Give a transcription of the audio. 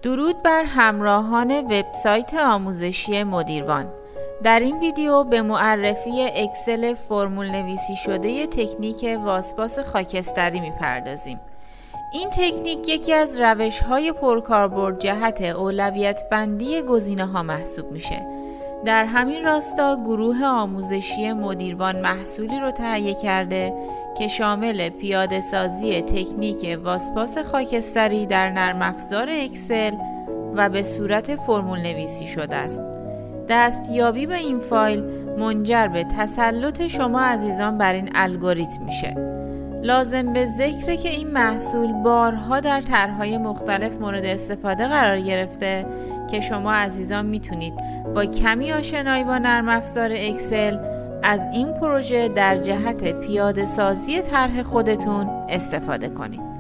درود بر همراهان وبسایت آموزشی مدیروان. در این ویدیو به معرفی اکسل فرمول نویسی شده تکنیک واسپاس خاکستری میپردازیم. این تکنیک یکی از روش‌های پرکاربرد جهت اولویت بندی گزینه‌ها محسوب میشه. در همین راستا گروه آموزشی مدیروان محصولی رو تهیه کرده که شامل پیاده سازی تکنیک واسپاس خاکستری در نرم افزار اکسل و به صورت فرمول نویسی شده است. دستیابی به این فایل منجر به تسلط شما عزیزان بر این الگوریتم میشه. لازم به ذکره که این محصول بارها در طرح‌های مختلف مورد استفاده قرار گرفته که شما عزیزان میتونید با کمی آشنایی با نرم افزار اکسل از این پروژه در جهت پیاده سازی طرح خودتون استفاده کنید.